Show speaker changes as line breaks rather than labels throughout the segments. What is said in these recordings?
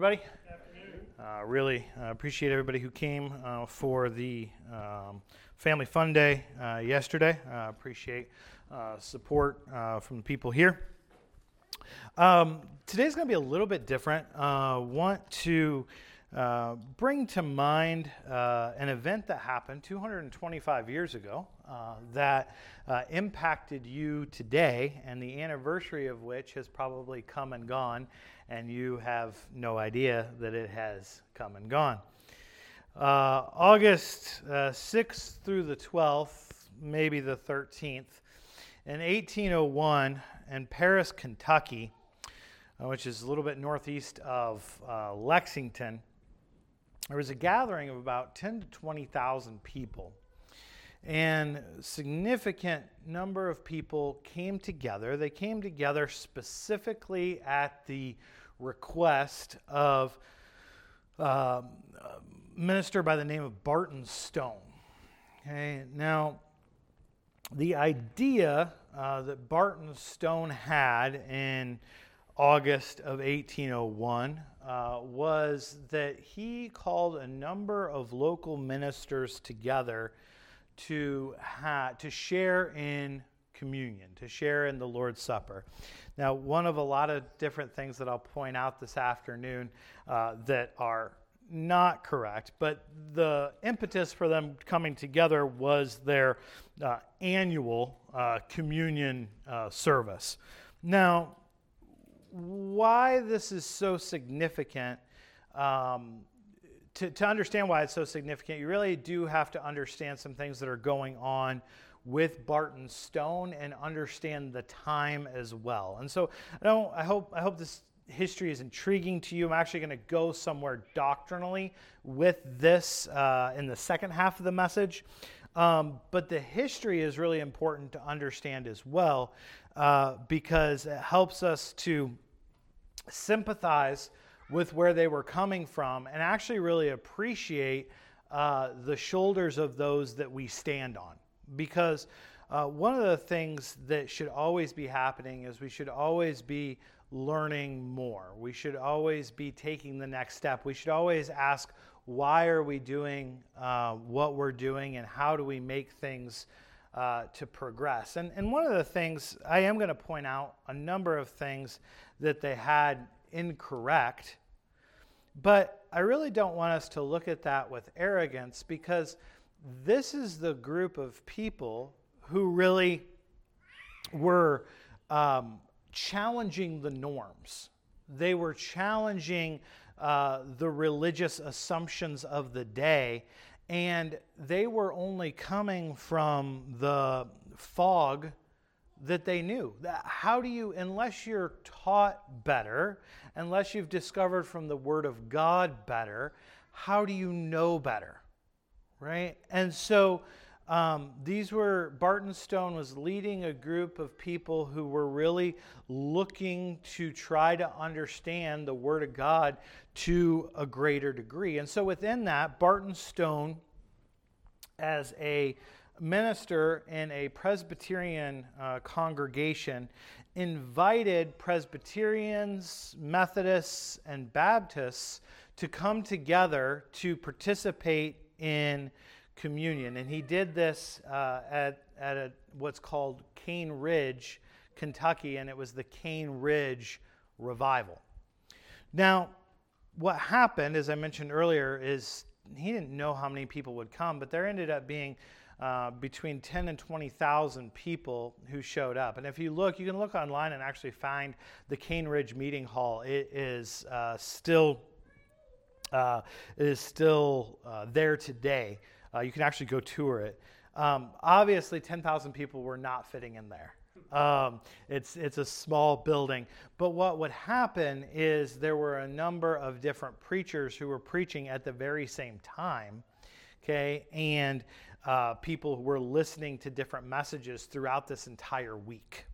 everybody. Really appreciate everybody who came for the Family Fun Day yesterday. Appreciate support from the people here. Today's going to be a little bit different. Want to bring to mind an event that happened 225 years ago that impacted you today, and the anniversary of which has probably come and gone, and you have no idea that it has come and gone. August 6th through the 12th, maybe the 13th, in 1801 in Paris, Kentucky, which is a little bit northeast of Lexington, there was a gathering of about 10 to 20,000 people. And a significant number of people came together. They came together specifically at the request of a minister by the name of Barton Stone. Okay, now, the idea that Barton Stone had in August of 1801 was that he called a number of local ministers together to share in communion, to share in the Lord's Supper. Now, one of a lot of different things that I'll point out this afternoon that are not correct, but the impetus for them coming together was their annual communion service. Now, why this is so significant, to understand why it's so significant, you really do have to understand some things that are going on with Barton Stone and understand the time as well. And so I hope this history is intriguing to you. I'm actually going to go somewhere doctrinally with this in the second half of the message. But the history is really important to understand as well because it helps us to sympathize with where they were coming from and actually really appreciate the shoulders of those that we stand on. Because one of the things that should always be happening is we should always be learning more. We should always be taking the next step. We should always ask, why are we doing what we're doing, and how do we make things to progress? And one of the things, I am going to point out a number of things that they had incorrect, but I really don't want us to look at that with arrogance, because this is the group of people who really were challenging the norms. They were challenging the religious assumptions of the day, and they were only coming from the fog that they knew. How do you, unless you're taught better, unless you've discovered from the Word of God better, how do you know better, right? And so Barton Stone was leading a group of people who were really looking to try to understand the Word of God to a greater degree. And so within that, Barton Stone, as a minister in a Presbyterian congregation, invited Presbyterians, Methodists, and Baptists to come together to participate in communion. And he did this at what's called Cane Ridge, Kentucky, and it was the Cane Ridge Revival. Now, what happened, as I mentioned earlier, is he didn't know how many people would come, but there ended up being between 10 and 20,000 people who showed up. And if you look, you can look online and actually find the Cane Ridge Meeting Hall. It is still there today. You can actually go tour it. Obviously, 10,000 people were not fitting in there. It's a small building. But what would happen is there were a number of different preachers who were preaching at the very same time, okay? And people were listening to different messages throughout this entire week.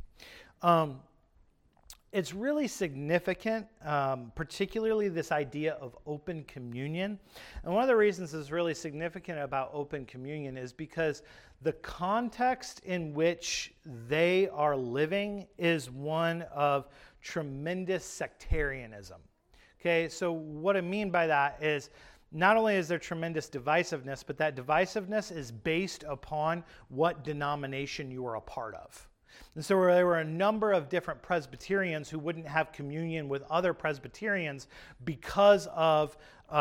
It's really significant, particularly this idea of open communion. And one of the reasons it's really significant about open communion is because the context in which they are living is one of tremendous sectarianism. Okay, so what I mean by that is not only is there tremendous divisiveness, but that divisiveness is based upon what denomination you are a part of. And so there were a number of different Presbyterians who wouldn't have communion with other Presbyterians because of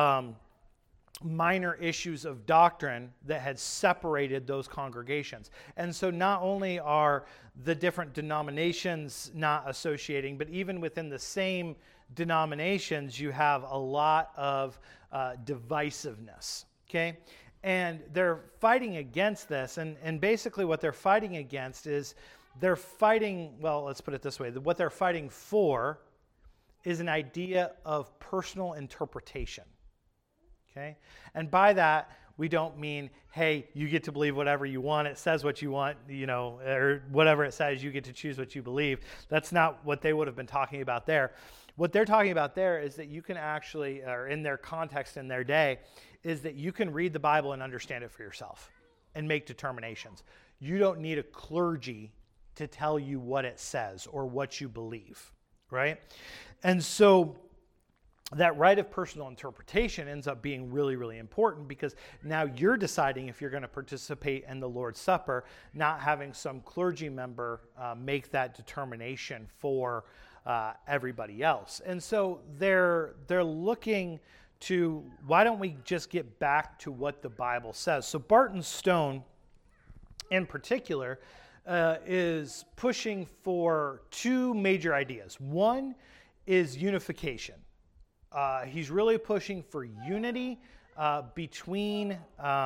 minor issues of doctrine that had separated those congregations. And so not only are the different denominations not associating, but even within the same denominations, you have a lot of divisiveness, okay? And they're fighting against this, and basically what they're fighting against is they're fighting, well, let's put it this way, what they're fighting for is an idea of personal interpretation. Okay? And by that, we don't mean, hey, you get to believe whatever you want. It says what you want, or whatever it says, you get to choose what you believe. That's not what they would have been talking about there. What they're talking about there is that you can actually, or in their context, in their day, is that you can read the Bible and understand it for yourself and make determinations. You don't need a clergy to tell you what it says or what you believe, right? And so that right of personal interpretation ends up being really, really important because now you're deciding if you're going to participate in the Lord's Supper, not having some clergy member make that determination for everybody else. And so they're looking to, why don't we just get back to what the Bible says? So Barton Stone, in particular, is pushing for two major ideas. One is unification. He's really pushing for unity between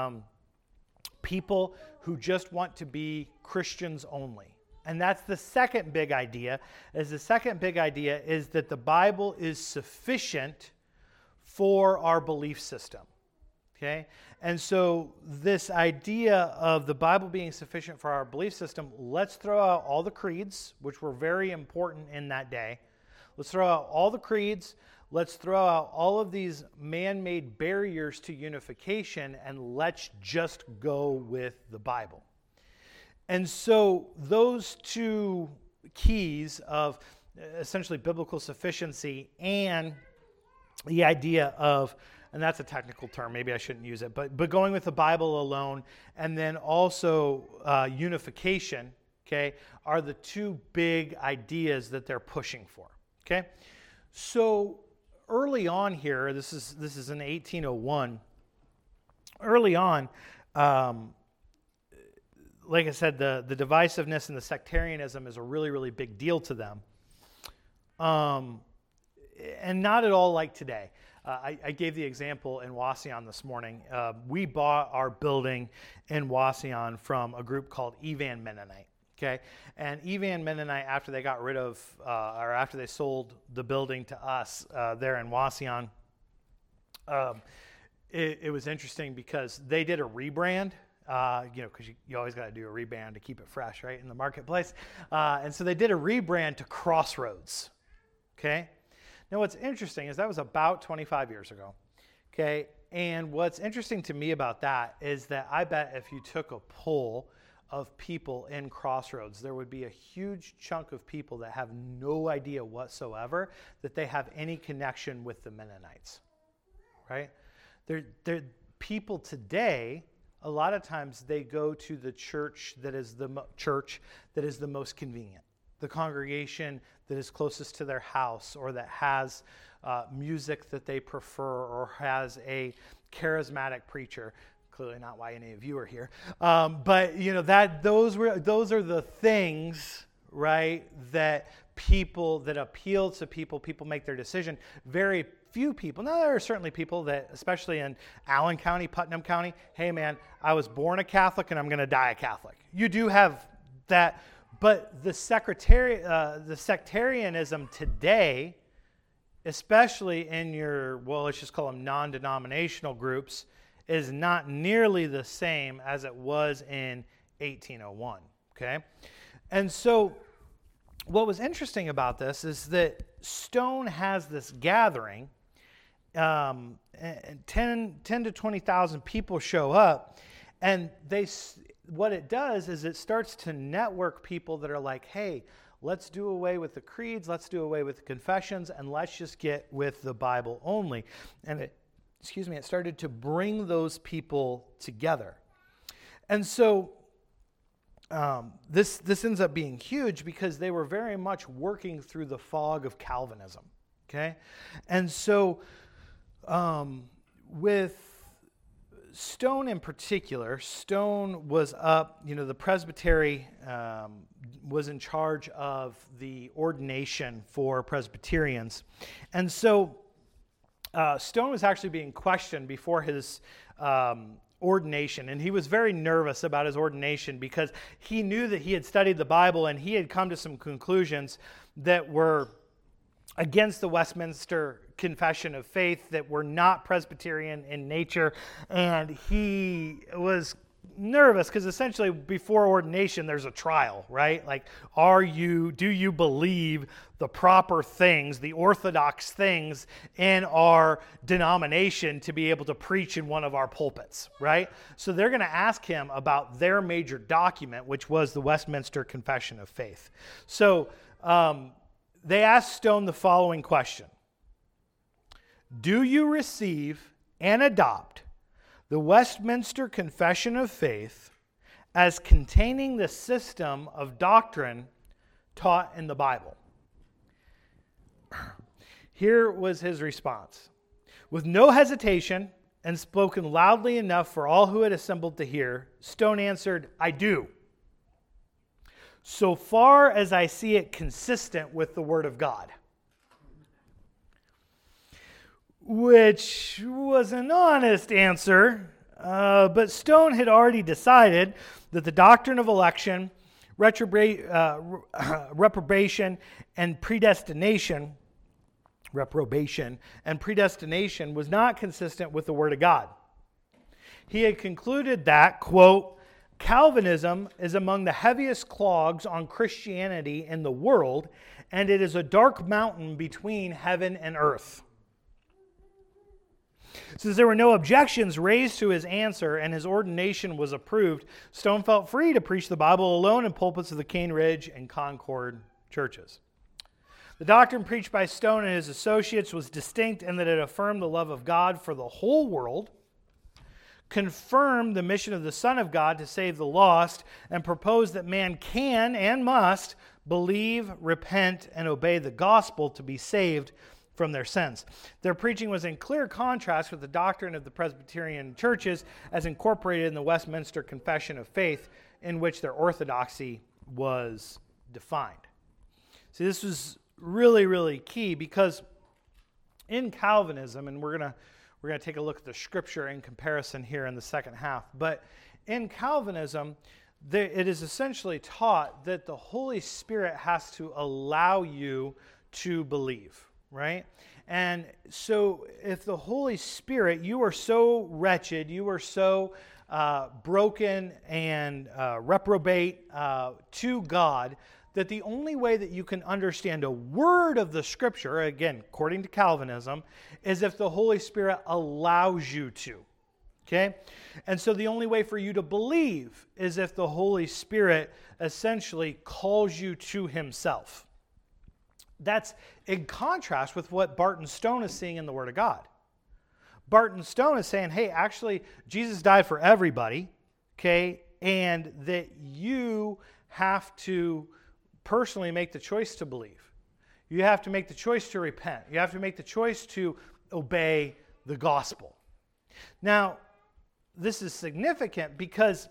people who just want to be Christians only. And that's the second big idea. The second big idea is that the Bible is sufficient for our belief system. Okay? And so this idea of the Bible being sufficient for our belief system, let's throw out all the creeds, which were very important in that day. Let's throw out all the creeds. Let's throw out all of these man-made barriers to unification, and let's just go with the Bible. And so those two keys of essentially biblical sufficiency and the idea of, and that's a technical term, maybe I shouldn't use it, but going with the Bible alone, and then also unification, okay, are the two big ideas that they're pushing for, okay? So early on here, this is in 1801. Early on, like I said, the divisiveness and the sectarianism is a really, really big deal to them. And not at all like today. I gave the example in Wauseon this morning. We bought our building in Wauseon from a group called Evan Mennonite. Okay, and Evan Mennonite, after they got rid of, or after they sold the building to us there in Wauseon, it was interesting because they did a rebrand. Because you always got to do a rebrand to keep it fresh, right, in the marketplace. And so they did a rebrand to Crossroads. Okay. Now, what's interesting is that was about 25 years ago. Okay. And what's interesting to me about that is that I bet if you took a poll of people in Crossroads, there would be a huge chunk of people that have no idea whatsoever that they have any connection with the Mennonites, right? They're people today, a lot of times they go to the church that is the most convenient, the congregation that is closest to their house, or that has music that they prefer, or has a charismatic preacher. Clearly not why any of you are here, but those are the things, right, that appeal to people. People make their decision. Very few people. Now there are certainly people that, especially in Allen County, Putnam County, hey man, I was born a Catholic and I'm going to die a Catholic. You do have that, but the sectarianism today, especially in your, let's just call them non-denominational groups, is not nearly the same as it was in 1801, okay? And so what was interesting about this is that Stone has this gathering, and 10 to 20,000 people show up, and what it does is it starts to network people that are like, hey, let's do away with the creeds, let's do away with the confessions, and let's just get with the Bible only. And it started to bring those people together. And so this ends up being huge because they were very much working through the fog of Calvinism. Okay? And so with Stone in particular, Stone was up, the presbytery was in charge of the ordination for Presbyterians. And so Stone was actually being questioned before his ordination, and he was very nervous about his ordination because he knew that he had studied the Bible and he had come to some conclusions that were against the Westminster Confession of Faith, that were not Presbyterian in nature, and he was nervous because essentially before ordination there's a trial, right? Like, do you believe the proper things, the orthodox things in our denomination to be able to preach in one of our pulpits, right? So they're going to ask him about their major document, which was the Westminster Confession of Faith. So they asked Stone the following question: do you receive and adopt the Westminster Confession of Faith as containing the system of doctrine taught in the Bible? Here was his response. With no hesitation and spoken loudly enough for all who had assembled to hear, Stone answered, I do, so far as I see it consistent with the Word of God. Which was an honest answer, but Stone had already decided that the doctrine of election, reprobation, and predestination was not consistent with the Word of God. He had concluded that, quote, Calvinism is among the heaviest clogs on Christianity in the world, and it is a dark mountain between heaven and earth. Since there were no objections raised to his answer and his ordination was approved, Stone felt free to preach the Bible alone in pulpits of the Cane Ridge and Concord churches. The doctrine preached by Stone and his associates was distinct in that it affirmed the love of God for the whole world, confirmed the mission of the Son of God to save the lost, and proposed that man can and must believe, repent, and obey the gospel to be saved from their sins. Their preaching was in clear contrast with the doctrine of the Presbyterian churches as incorporated in the Westminster Confession of Faith, in which their orthodoxy was defined. See, this was really, really key because in Calvinism, and we're going to take a look at the scripture in comparison here in the second half, but in Calvinism, it is essentially taught that the Holy Spirit has to allow you to believe. Right? And so if the Holy Spirit, you are so wretched, you are so broken and reprobate to God, that the only way that you can understand a word of the Scripture, again, according to Calvinism, is if the Holy Spirit allows you to. Okay? And so the only way for you to believe is if the Holy Spirit essentially calls you to Himself. That's in contrast with what Barton Stone is seeing in the Word of God. Barton Stone is saying, hey, actually, Jesus died for everybody, okay, and that you have to personally make the choice to believe. You have to make the choice to repent. You have to make the choice to obey the gospel. Now, this is significant because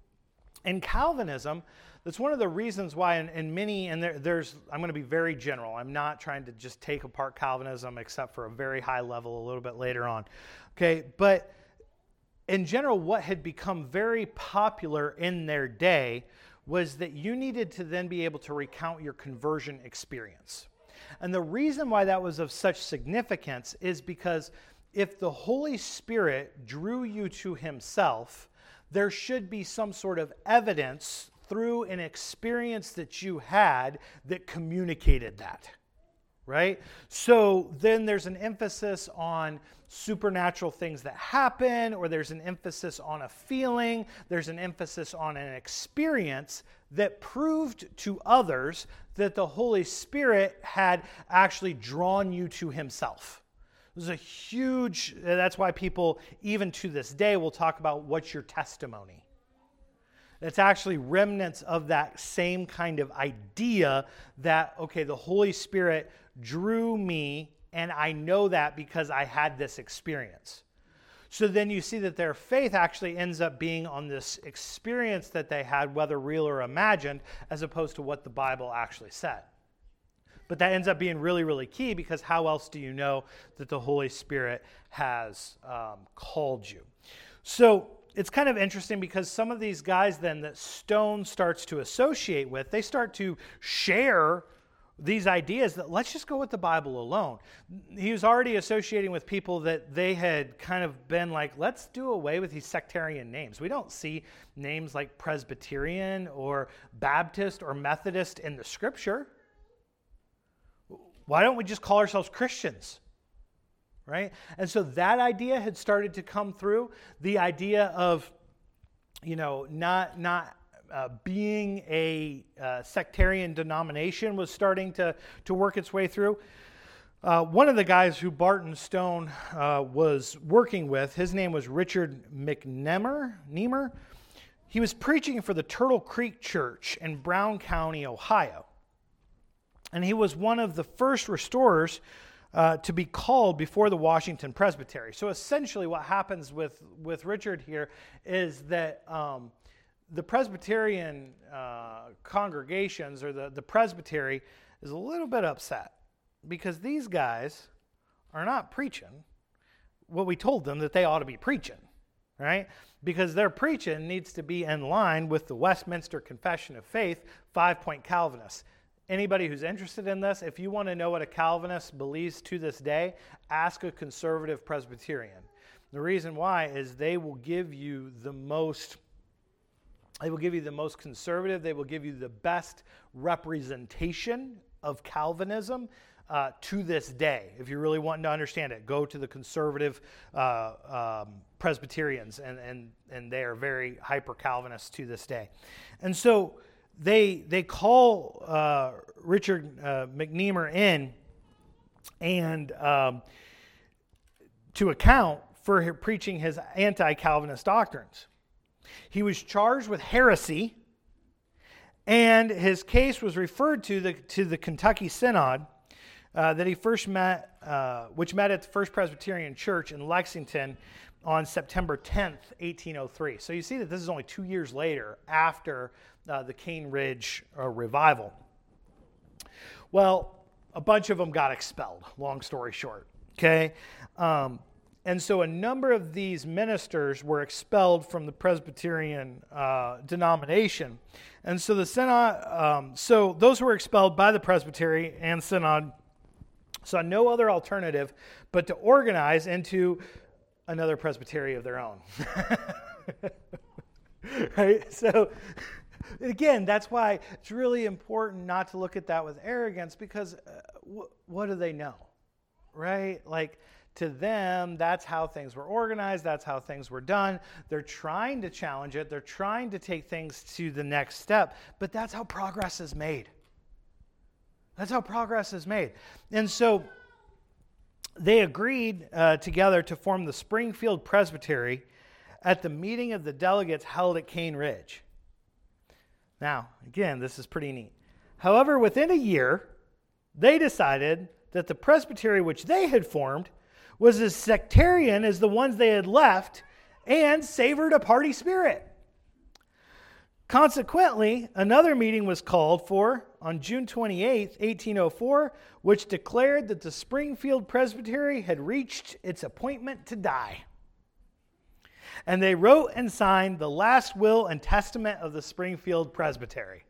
in Calvinism, that's one of the reasons why in many, and there's, I'm going to be very general. I'm not trying to just take apart Calvinism except for a very high level a little bit later on. Okay, but in general, what had become very popular in their day was that you needed to then be able to recount your conversion experience. And the reason why that was of such significance is because if the Holy Spirit drew you to Himself, there should be some sort of evidence through an experience that you had that communicated that, right? So then there's an emphasis on supernatural things that happen, or there's an emphasis on a feeling, there's an emphasis on an experience that proved to others that the Holy Spirit had actually drawn you to himself. It was a huge, that's why people, even to this day, will talk about what's your testimony. It's actually remnants of that same kind of idea that, okay, the Holy Spirit drew me, and I know that because I had this experience. So then you see that their faith actually ends up being on this experience that they had, whether real or imagined, as opposed to what the Bible actually said. But that ends up being really, really key, because how else do you know that the Holy Spirit has called you? So it's kind of interesting, because some of these guys then that Stone starts to associate with, they start to share these ideas that let's just go with the Bible alone. He was already associating with people that they had kind of been like, let's do away with these sectarian names. We don't see names like Presbyterian or Baptist or Methodist in the Scripture. Why don't we just call ourselves Christians? Right? And so that idea had started to come through. The idea of, not being a sectarian denomination was starting to work its way through. One of the guys who Barton Stone was working with, his name was Richard McNemar. He was preaching for the Turtle Creek Church in Brown County, Ohio. And he was one of the first restorers to be called before the Washington Presbytery. So essentially what happens with Richard here is that the Presbyterian congregations, or the presbytery, is a little bit upset, because these guys are not preaching what we told them that they ought to be preaching, right? Because their preaching needs to be in line with the Westminster Confession of Faith, 5-point Calvinists. Anybody who's interested in this, if you want to know what a Calvinist believes to this day, ask a conservative Presbyterian. The reason why is they will give you the most conservative, they will give you the best representation of Calvinism to this day. If you're really wanting to understand it, go to the conservative Presbyterians, and they are very hyper-Calvinist to this day. And so they call Richard McNemar in and to account for preaching his anti-Calvinist doctrines. He was charged with heresy, and his case was referred to the Kentucky Synod that he first met, which met at the First Presbyterian Church in Lexington on September 10th, 1803. So you see that this is only 2 years later, after the Cane Ridge revival. Well, a bunch of them got expelled, long story short, okay? And so a number of these ministers were expelled from the Presbyterian denomination. And so the synod, so those who were expelled by the Presbytery and synod saw no other alternative but to organize into another presbytery of their own. Right? So again, that's why it's really important not to look at that with arrogance, because what do they know? Right? Like, to them, that's how things were organized. That's how things were done. They're trying to challenge it. They're trying to take things to the next step. But that's how progress is made. That's how progress is made. And so they agreed together to form the Springfield Presbytery at the meeting of the delegates held at Cane Ridge. Now, again, this is pretty neat. However, within a year, they decided that the presbytery which they had formed was as sectarian as the ones they had left and savored a party spirit. Consequently, another meeting was called for on June 28, 1804, which declared that the Springfield Presbytery had reached its appointment to die. And they wrote and signed the last will and testament of the Springfield Presbytery.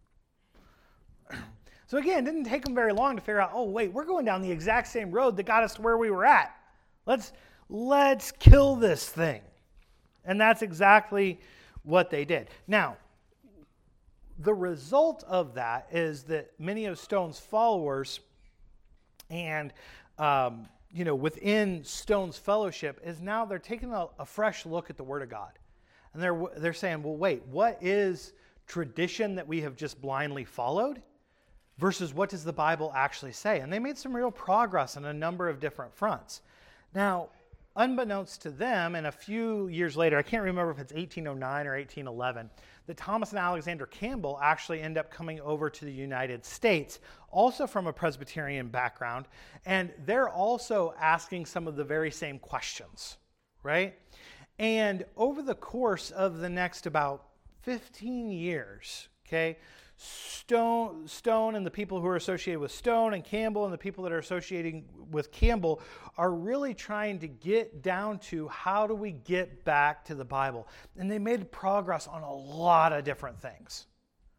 So again, it didn't take them very long to figure out, oh wait, we're going down the exact same road that got us to where we were at. Let's kill this thing. And that's exactly what they did. Now, the result of that is that many of Stone's followers and within Stone's fellowship is now they're taking a fresh look at the Word of God. And they're saying, well, wait, what is tradition that we have just blindly followed versus what does the Bible actually say? And they made some real progress on a number of different fronts. Now, unbeknownst to them, and a few years later, I can't remember if it's 1809 or 1811, that Thomas and Alexander Campbell actually end up coming over to the United States, also from a Presbyterian background, and they're also asking some of the very same questions, right? And over the course of the next about 15 years, okay, Stone and the people who are associated with Stone and Campbell and the people that are associating with Campbell are really trying to get down to how do we get back to the Bible. And they made progress on a lot of different things.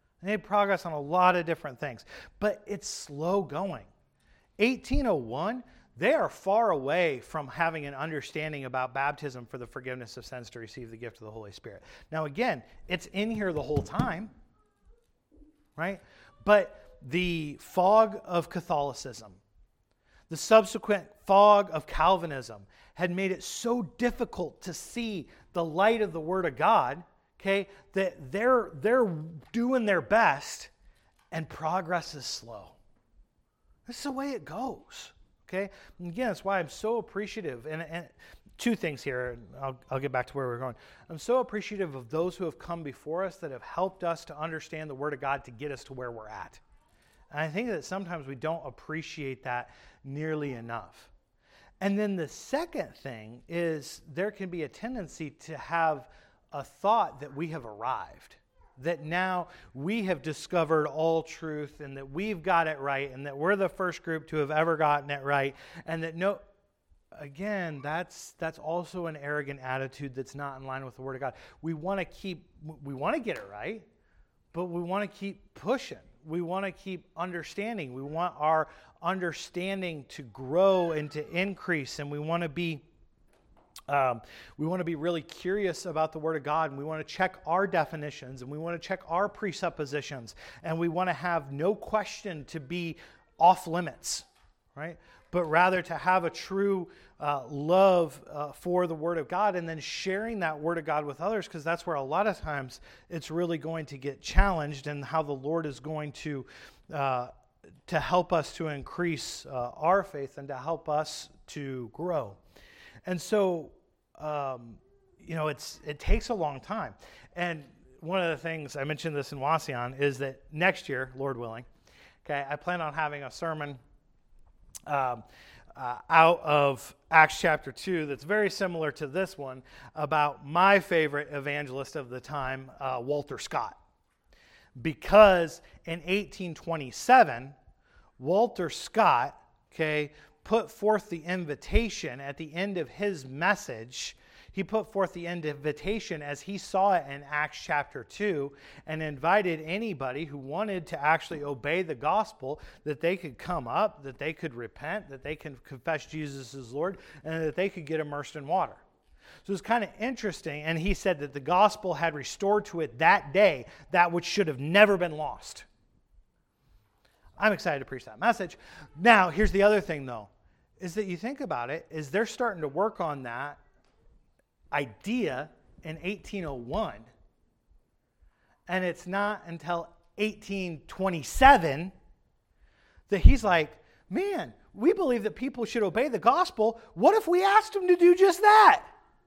But it's slow going. 1801, they are far away from having an understanding about baptism for the forgiveness of sins to receive the gift of the Holy Spirit. Now again, it's in here the whole time. Right? But the fog of Catholicism, the subsequent fog of Calvinism had made it so difficult to see the light of the Word of God, okay, that they're doing their best and progress is slow. This is the way it goes, okay? And again, that's why I'm so appreciative. And two things here, and I'll get back to where we're going. I'm so appreciative of those who have come before us that have helped us to understand the Word of God to get us to where we're at. And I think that sometimes we don't appreciate that nearly enough. And then the second thing is there can be a tendency to have a thought that we have arrived, that now we have discovered all truth and that we've got it right and that we're the first group to have ever gotten it right, and that again, that's also an arrogant attitude that's not in line with the Word of God. We want to get it right, but we want to keep pushing. We want to keep understanding. We want our understanding to grow and to increase, and we want to be really curious about the Word of God, and we want to check our definitions, and we want to check our presuppositions, and we want to have no question to be off limits, right? But rather to have a true love for the Word of God and then sharing that Word of God with others, because that's where a lot of times it's really going to get challenged and how the Lord is going to help us to increase our faith and to help us to grow. And so, it takes a long time. And one of the things, I mentioned this in Wauseon, is that next year, Lord willing, okay, I plan on having a sermon out of Acts chapter 2 that's very similar to this one about my favorite evangelist of the time, Walter Scott. Because in 1827, Walter Scott, okay, put forth the invitation at the end of his message. He put forth the invitation as he saw it in Acts chapter 2 and invited anybody who wanted to actually obey the gospel that they could come up, that they could repent, that they could confess Jesus as Lord, and that they could get immersed in water. So it's kind of interesting, and he said that the gospel had restored to it that day that which should have never been lost. I'm excited to preach that message. Now, here's the other thing, though, is that you think about it, is they're starting to work on that idea in 1801, and it's not until 1827 that he's like, man, we believe that people should obey the gospel. What if we asked them to do just that?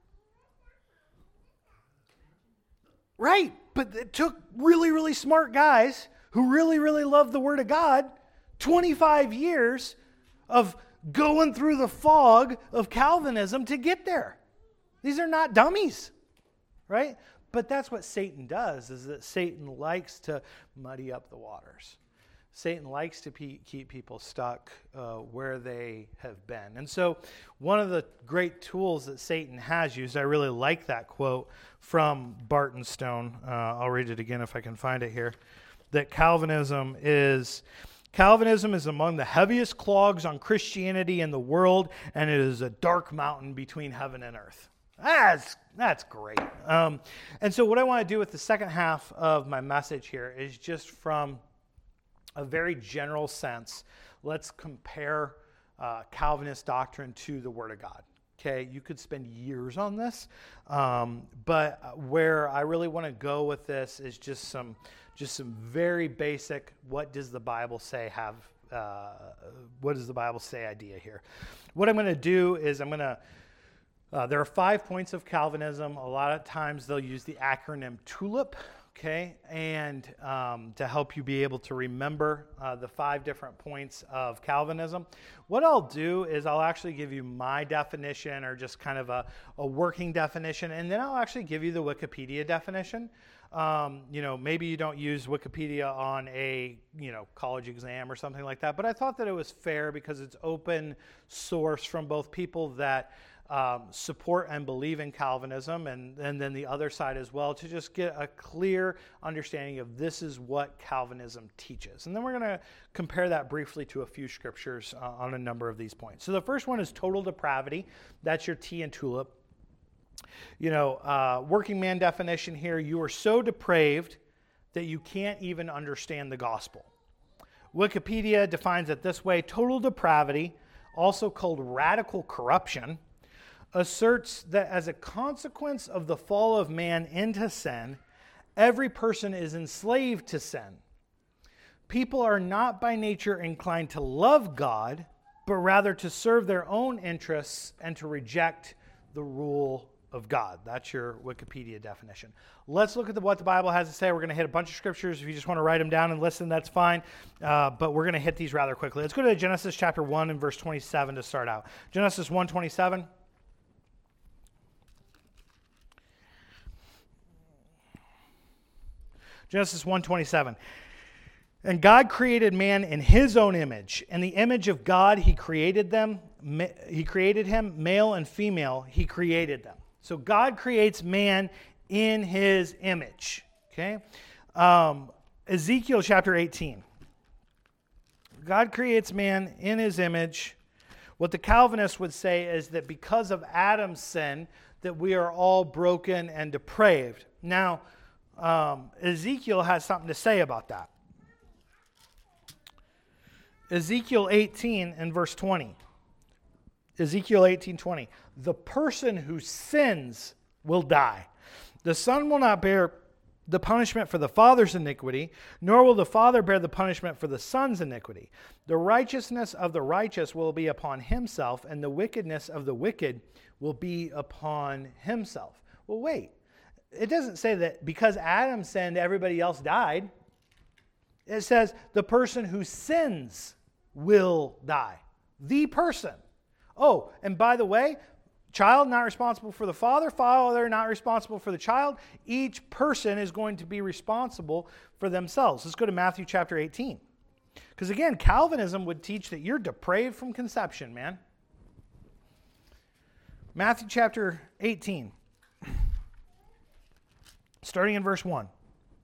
Right, but it took really, really smart guys who really, really love the Word of God, 25 years of going through the fog of Calvinism to get there. These are not dummies, right? But that's what Satan does, is that Satan likes to muddy up the waters. Satan likes to keep people stuck where they have been. And so one of the great tools that Satan has used, I really like that quote from Barton Stone. I'll read it again if I can find it here. That Calvinism is among the heaviest clogs on Christianity in the world, and it is a dark mountain between heaven and earth. That's great. And so what I want to do with the second half of my message here is just from a very general sense, let's compare Calvinist doctrine to the Word of God. Okay, you could spend years on this, but where I really want to go with this is just some very basic. What does the Bible say? What does the Bible say? Idea here. What I'm going to do is there are 5 points of Calvinism. A lot of times they'll use the acronym TULIP. Okay, and to help you be able to remember the 5 different points of Calvinism. What I'll do is I'll actually give you my definition, or just kind of a working definition, and then I'll actually give you the Wikipedia definition. Maybe you don't use Wikipedia on a college exam or something like that, but I thought that it was fair because it's open source from both people that support and believe in Calvinism, and then the other side as well, to just get a clear understanding of this is what Calvinism teaches. And then we're going to compare that briefly to a few scriptures on a number of these points. So the first one is total depravity. That's your T in TULIP. Working man definition here: you are so depraved that you can't even understand the gospel. Wikipedia defines it this way: total depravity, also called radical corruption, asserts that as a consequence of the fall of man into sin, every person is enslaved to sin. People are not by nature inclined to love God, but rather to serve their own interests and to reject the rule of God. That's your Wikipedia definition. Let's look at what the Bible has to say. We're going to hit a bunch of scriptures. If you just want to write them down and listen, that's fine. But we're going to hit these rather quickly. Let's go to Genesis chapter 1 and verse 27 to start out. Genesis 1:27. Genesis 1:27. And God created man in his own image. In the image of God, he created them. He created him, male and female, he created them. So God creates man in his image. Okay? Ezekiel chapter 18. God creates man in his image. What the Calvinists would say is that because of Adam's sin, that we are all broken and depraved. Now, Ezekiel has something to say about that. Ezekiel 18 and verse 20. Ezekiel 18:20. The person who sins will die. The son will not bear the punishment for the father's iniquity, nor will the father bear the punishment for the son's iniquity. The righteousness of the righteous will be upon himself, and the wickedness of the wicked will be upon himself. Well, wait. It doesn't say that because Adam sinned, everybody else died. It says the person who sins will die. The person. Oh, and by the way, child not responsible for the father, father not responsible for the child. Each person is going to be responsible for themselves. Let's go to Matthew chapter 18. Because again, Calvinism would teach that you're depraved from conception, man. Matthew chapter 18. Starting in verse 1.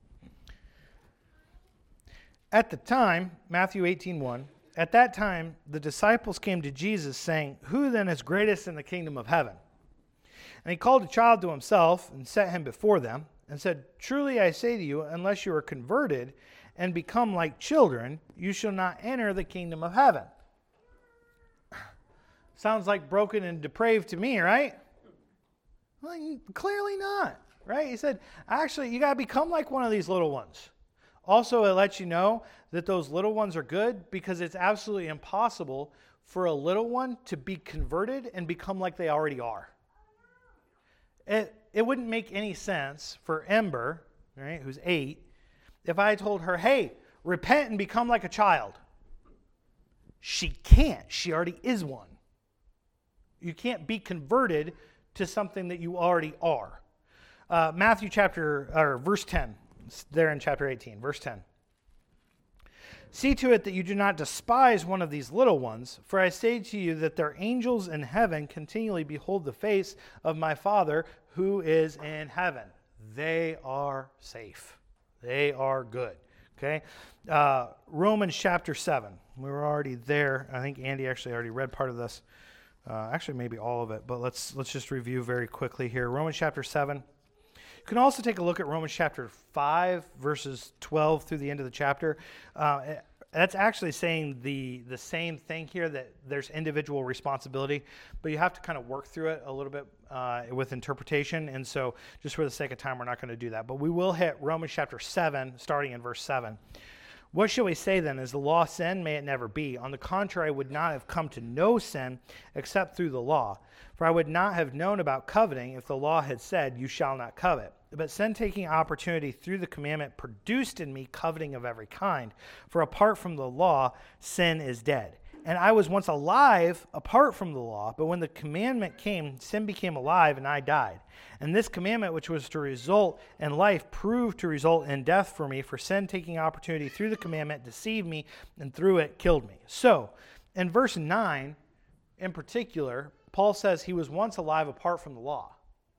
At the time, Matthew 18:1, at that time the disciples came to Jesus saying, "Who then is greatest in the kingdom of heaven?" And he called a child to himself and set him before them and said, "Truly I say to you, unless you are converted and become like children, you shall not enter the kingdom of heaven." Sounds like broken and depraved to me, right? Well, clearly not. Right? He said, actually, you got to become like one of these little ones. Also, it lets you know that those little ones are good because it's absolutely impossible for a little one to be converted and become like they already are. It wouldn't make any sense for Ember, right, who's 8, if I told her, hey, repent and become like a child. She can't. She already is one. You can't be converted to something that you already are. Verse 10, there in chapter 18, verse 10. See to it that you do not despise one of these little ones, for I say to you that their angels in heaven continually behold the face of my Father who is in heaven. They are safe. They are good. Okay? Romans chapter 7. We were already there. I think Andy actually already read part of this. Actually, maybe all of it, but let's just review very quickly here. Romans chapter 7. You can also take a look at Romans chapter 5, verses 12 through the end of the chapter. That's actually saying the same thing here, that there's individual responsibility, but you have to kind of work through it a little bit with interpretation. And so just for the sake of time, we're not going to do that. But we will hit Romans chapter 7, starting in verse 7. What shall we say then? Is the law sin? May it never be. On the contrary, I would not have come to know sin except through the law. For I would not have known about coveting if the law had said, you shall not covet. But sin, taking opportunity through the commandment, produced in me coveting of every kind. For apart from the law, sin is dead. And I was once alive apart from the law, but when the commandment came, sin became alive and I died. And this commandment, which was to result in life, proved to result in death for me, for sin, taking opportunity through the commandment, deceived me, and through it killed me. So, in verse 9, in particular, Paul says he was once alive apart from the law.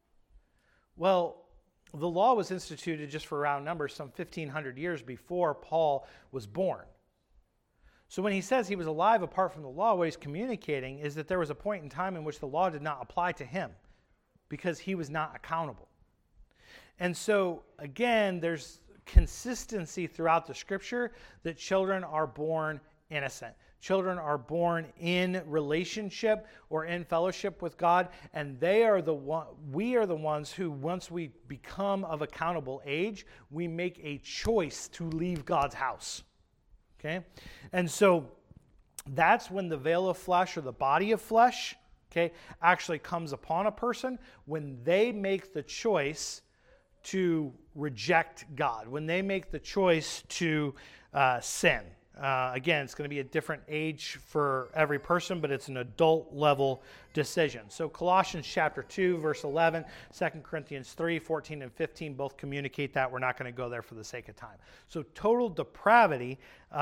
Well, the law was instituted, just for round numbers, some 1,500 years before Paul was born. So when he says he was alive apart from the law, what he's communicating is that there was a point in time in which the law did not apply to him because he was not accountable. And so, again, there's consistency throughout the Scripture that children are born innocent. Children are born in relationship or in fellowship with God, and we are the ones who, once we become of accountable age, we make a choice to leave God's house. Okay? And so that's when the veil of flesh, or the body of flesh, okay, actually comes upon a person, when they make the choice to reject God, when they make the choice to sin. Again, it's going to be a different age for every person, but it's an adult level decision. So Colossians chapter 2, verse 11, 2 Corinthians 3, 14 and 15 both communicate that. We're not going to go there for the sake of time. So total depravity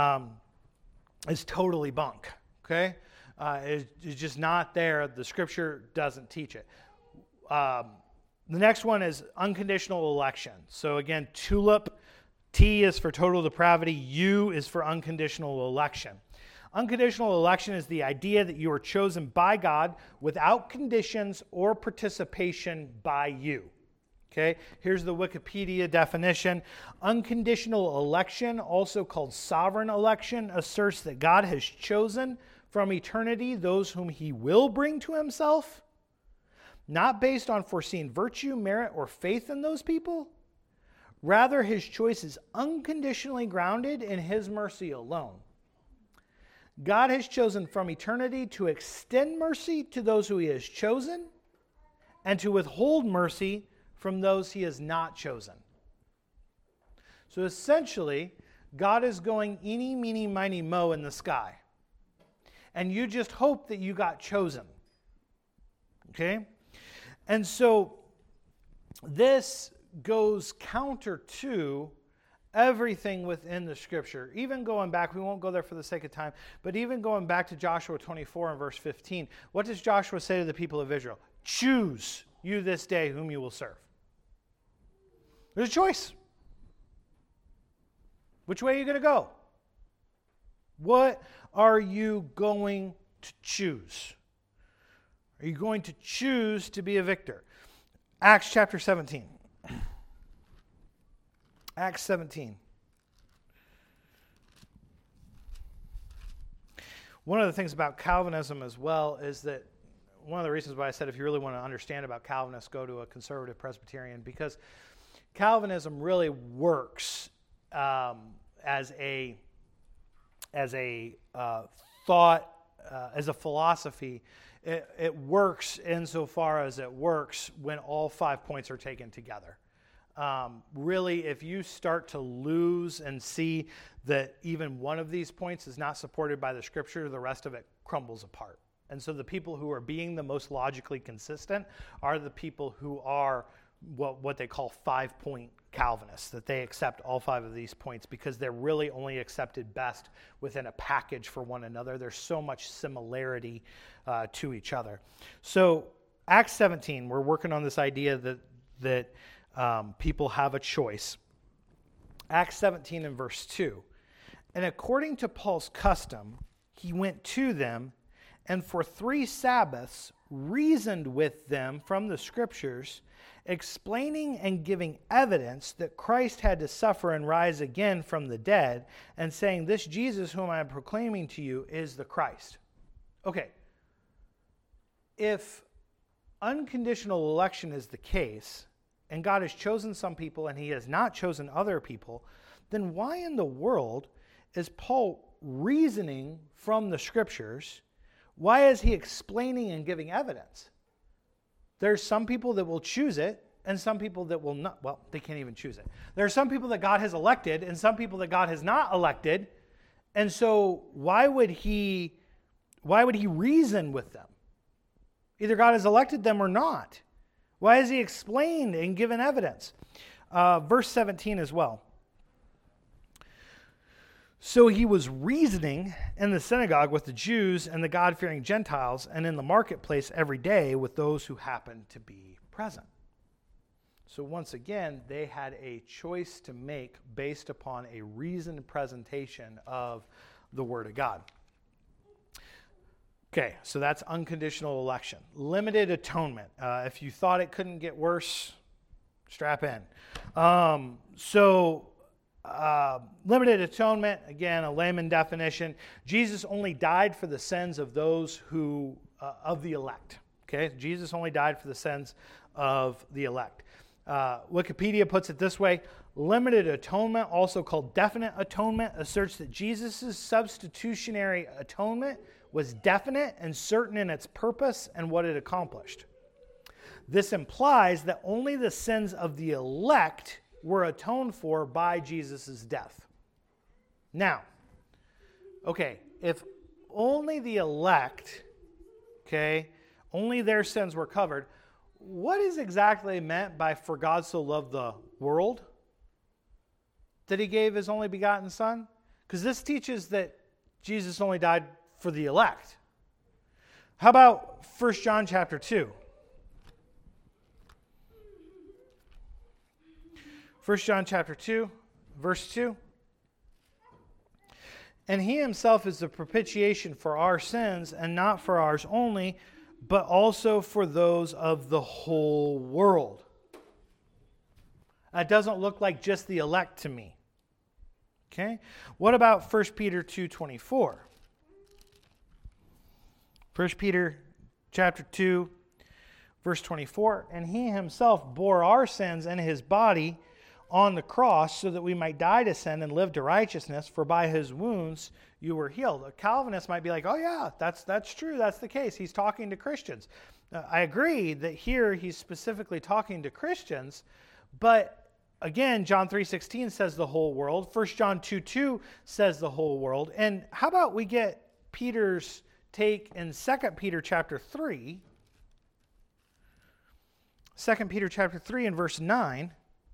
is totally bunk, okay? It's just not there. The Scripture doesn't teach it. The next one is unconditional election. So again, tulip. T is for total depravity. U is for unconditional election. Unconditional election is the idea that you are chosen by God without conditions or participation by you. Okay, here's the Wikipedia definition. Unconditional election, also called sovereign election, asserts that God has chosen from eternity those whom he will bring to himself, not based on foreseen virtue, merit, or faith in those people. Rather, his choice is unconditionally grounded in his mercy alone. God has chosen from eternity to extend mercy to those who he has chosen and to withhold mercy from those he has not chosen. So essentially, God is going eeny, meeny, miny, mo in the sky. And you just hope that you got chosen. Okay? And so this goes counter to everything within the Scripture. Even going back, we won't go there for the sake of time, but even going back to Joshua 24 and verse 15, what does Joshua say to the people of Israel? Choose you this day whom you will serve. There's a choice. Which way are you going to go? What are you going to choose? Are you going to choose to be a victor? Acts chapter 17. Acts 17. One of the things about Calvinism as well is that one of the reasons why I said if you really want to understand about Calvinists, go to a conservative Presbyterian, because Calvinism really works as a thought, as a philosophy. It works insofar as it works when all 5 points are taken together. Really, if you start to lose and see that even one of these points is not supported by the Scripture, the rest of it crumbles apart. And so the people who are being the most logically consistent are the people who are what they call 5-point Calvinists, that they accept all 5 of these points because they're really only accepted best within a package for one another. There's so much similarity to each other. So Acts 17, we're working on this idea that people have a choice. Acts 17 and verse 2. And according to Paul's custom, he went to them, and for 3 Sabbaths reasoned with them from the Scriptures, explaining and giving evidence that Christ had to suffer and rise again from the dead, and saying, this Jesus whom I am proclaiming to you is the Christ. Okay, if unconditional election is the case, and God has chosen some people and he has not chosen other people, then why in the world is Paul reasoning from the Scriptures? Why is he explaining and giving evidence? There's some people that will choose it and some people that will not. Well, they can't even choose it. There are some people that God has elected and some people that God has not elected. And so why would he reason with them? Either God has elected them or not. Why has he explained and given evidence? Verse 17 as well. So he was reasoning in the synagogue with the Jews and the God-fearing Gentiles, and in the marketplace every day with those who happened to be present. So once again, they had a choice to make based upon a reasoned presentation of the Word of God. Okay, so that's unconditional election. Limited atonement. If you thought it couldn't get worse, strap in. Limited atonement, again, a layman definition. Jesus only died for the sins of those who, of the elect. Okay, Jesus only died for the sins of the elect. Wikipedia puts it this way: limited atonement, also called definite atonement, asserts that Jesus' substitutionary atonement was definite and certain in its purpose and what it accomplished. This implies that only the sins of the elect were atoned for by Jesus' death. Now, okay, if only the elect, okay, only their sins were covered, what is exactly meant by for God so loved the world that he gave his only begotten Son? Because this teaches that Jesus only died for the elect. How about 1 John chapter 2? 1 John chapter 2, verse 2. And he himself is the propitiation for our sins, and not for ours only, but also for those of the whole world. That doesn't look like just the elect to me. Okay? What about 1 Peter 2:24? 1 Peter chapter 2, verse 24. And he himself bore our sins in his body on the cross so that we might die to sin and live to righteousness, for by his wounds you were healed. A Calvinist might be like, oh yeah, that's true, that's the case. He's talking to Christians. I agree that here he's specifically talking to Christians, but again, John 3:16 says the whole world. 1 John 2:2 says the whole world. And how about we get Peter's take in 2 Peter chapter 3. 2 Peter chapter 3 and verse 9.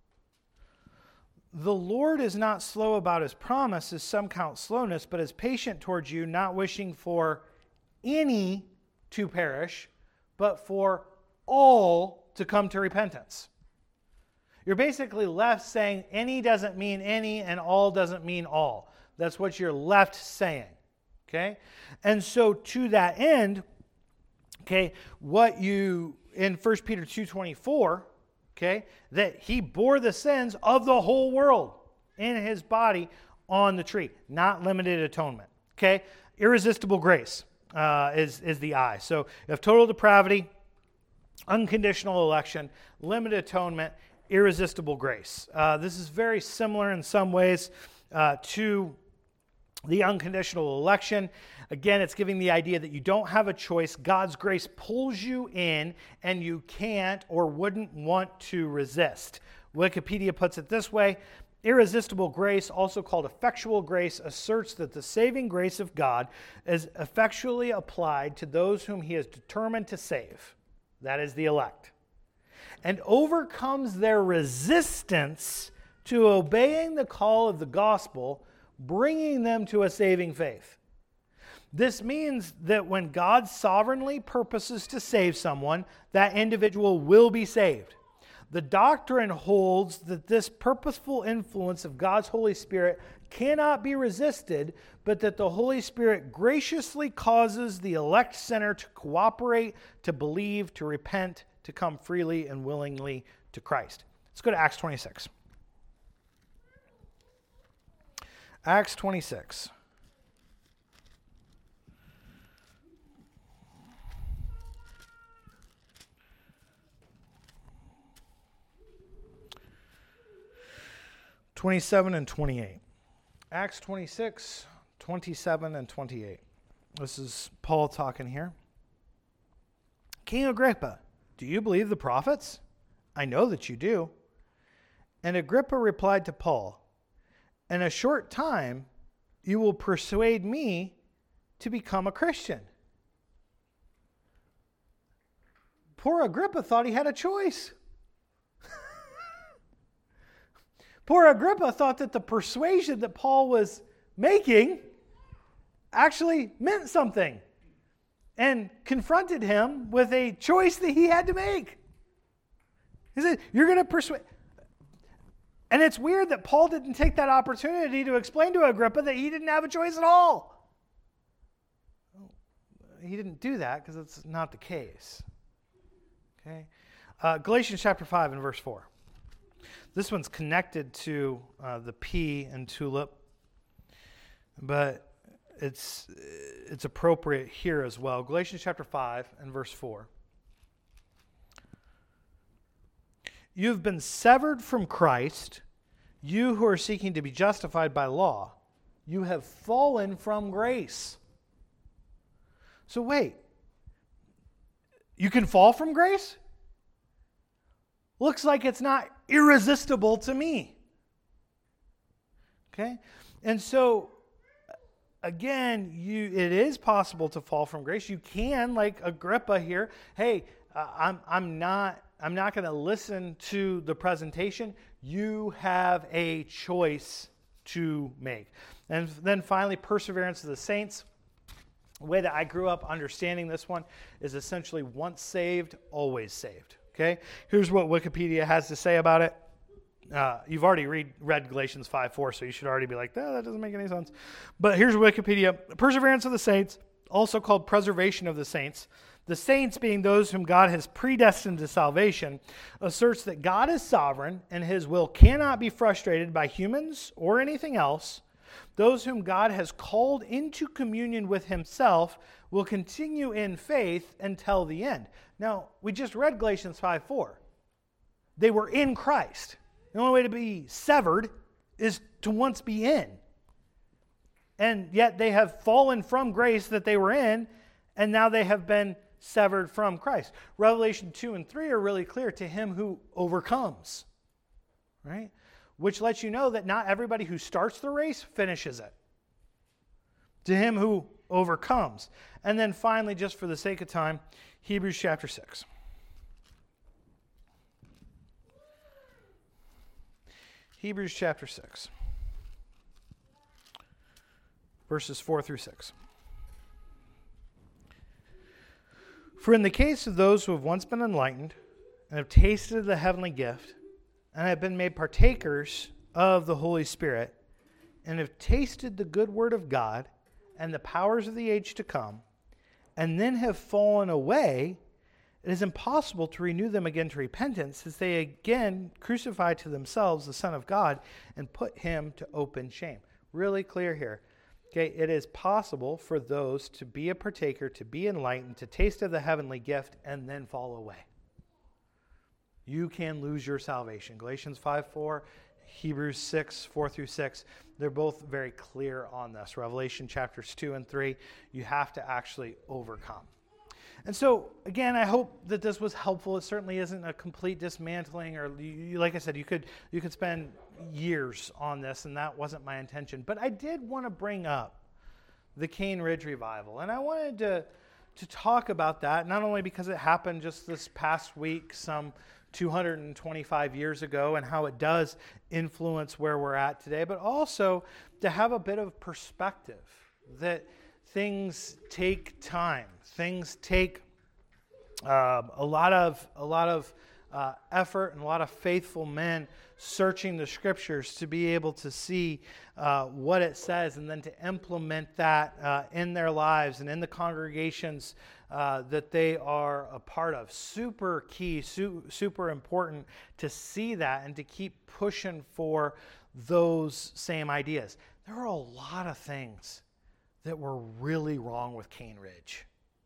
The Lord is not slow about his promise, as some count slowness, but is patient towards you, not wishing for any to perish, but for all to come to repentance. You're basically left saying any doesn't mean any and all doesn't mean all. That's what you're left saying. Okay? And so to that end, okay, what you, in 1 Peter 2:24, okay, that he bore the sins of the whole world in his body on the tree. Not limited atonement. Okay? Irresistible grace is the I. So you have total depravity, unconditional election, limited atonement, irresistible grace. This is very similar in some ways to the unconditional election. Again, it's giving the idea that you don't have a choice. God's grace pulls you in and you can't or wouldn't want to resist. Wikipedia puts it this way: irresistible grace, also called effectual grace, asserts that the saving grace of God is effectually applied to those whom he has determined to save. That is the elect. And overcomes their resistance to obeying the call of the gospel, bringing them to a saving faith. This means that when God sovereignly purposes to save someone, that individual will be saved. The doctrine holds that this purposeful influence of God's Holy Spirit cannot be resisted, but that the Holy Spirit graciously causes the elect sinner to cooperate, to believe, to repent, to come freely and willingly to Christ. Let's go to Acts 26. Acts 26. and 28. Acts 26, 27, and 28. This is Paul talking here. King Agrippa, do you believe the prophets? I know that you do. And Agrippa replied to Paul, in a short time, you will persuade me to become a Christian. Poor Agrippa thought he had a choice. Poor Agrippa thought that the persuasion that Paul was making actually meant something and confronted him with a choice that he had to make. He said, you're going to persuade. And it's weird that Paul didn't take that opportunity to explain to Agrippa that he didn't have a choice at all. He didn't do that because it's not the case. Okay, Galatians chapter 5 and verse 4. This one's connected to the pea and tulip, but it's appropriate here as well. Galatians chapter 5 and verse 4. You have been severed from Christ, you who are seeking to be justified by law. You have fallen from grace. So wait, you can fall from grace? Looks like it's not irresistible to me. Okay? And so, again, it is possible to fall from grace. You can, like Agrippa here, hey, I'm not going to listen to the presentation. You have a choice to make. And then finally, perseverance of the saints. The way that I grew up understanding this one is essentially once saved, always saved. Okay? Here's what Wikipedia has to say about it. You've already read Galatians 5:4, so you should already be like, oh, that doesn't make any sense. But here's Wikipedia. Perseverance of the saints, also called preservation of the saints being those whom God has predestined to salvation, asserts that God is sovereign and his will cannot be frustrated by humans or anything else. Those whom God has called into communion with himself will continue in faith until the end. Now, we just read Galatians 5:4. They were in Christ. The only way to be severed is to once be in. And yet they have fallen from grace that they were in, and now they have been severed from Christ. Revelation 2 and 3 are really clear, to him who overcomes. Right? Which lets you know that not everybody who starts the race finishes it. To him who overcomes. And then finally, just for the sake of time, Hebrews chapter 6. Hebrews chapter 6. Verses 4 through 6. For in the case of those who have once been enlightened and have tasted the heavenly gift and have been made partakers of the Holy Spirit and have tasted the good word of God and the powers of the age to come, and then have fallen away, it is impossible to renew them again to repentance, as they again crucify to themselves the Son of God and put him to open shame. Really clear here. Okay, it is possible for those to be a partaker, to be enlightened, to taste of the heavenly gift, and then fall away. You can lose your salvation. Galatians 5:4, Hebrews 6, 4 through 6, they're both very clear on this. Revelation chapters 2 and 3, you have to actually overcome. And so, again, I hope that this was helpful. It certainly isn't a complete dismantling, or like I said, you could spend years on this, and that wasn't my intention. But I did want to bring up the Cane Ridge Revival, and I wanted to talk about that, not only because it happened just this past week, some 225 years ago, and how it does influence where we're at today, but also to have a bit of perspective that things take time. Things take a lot of effort and a lot of faithful men searching the scriptures to be able to see what it says and then to implement that in their lives and in the congregations that they are a part of. Super key, super important to see that and to keep pushing for those same ideas. There are a lot of things that were really wrong with Cane Ridge.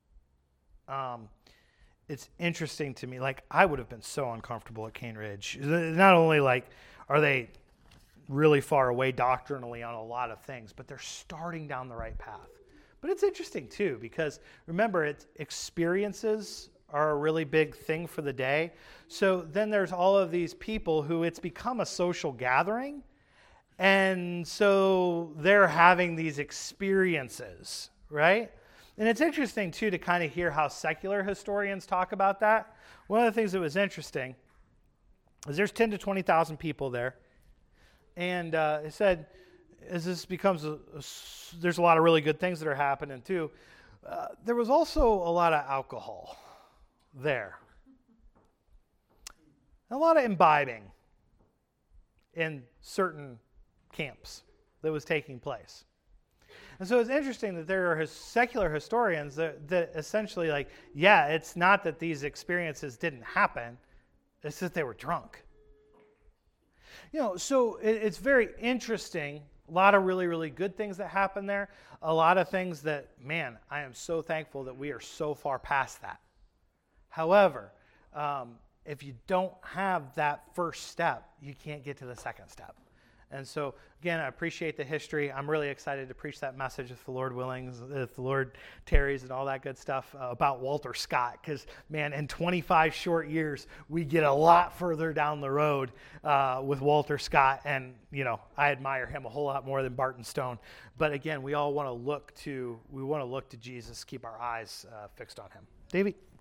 It's interesting to me. Like, I would have been so uncomfortable at Cane Ridge. Not only like are they really far away doctrinally on a lot of things, but they're starting down the right path. But it's interesting too, because remember, experiences are a really big thing for the day. So then there's all of these people who it's become a social gathering. And so they're having these experiences, right? And it's interesting, too, to kind of hear how secular historians talk about that. One of the things that was interesting is there's 10 to 20,000 people there. And it said, as this becomes, there's a lot of really good things that are happening, too. There was also a lot of alcohol there. A lot of imbibing in certain camps that was taking place. And so it's interesting that there are secular historians that essentially like, yeah, it's not that these experiences didn't happen, it's that they were drunk. So it's very interesting. A lot of really, really good things that happen there. A lot of things that, man, I am so thankful that we are so far past that. However, if you don't have that first step, you can't get to the second step. And so, again, I appreciate the history. I'm really excited to preach that message, if the Lord willing, if the Lord tarries and all that good stuff about Walter Scott. Because, man, in 25 short years, we get a lot further down the road with Walter Scott. And, I admire him a whole lot more than Barton Stone. But, again, we all want to look to Jesus, keep our eyes fixed on him. Davey?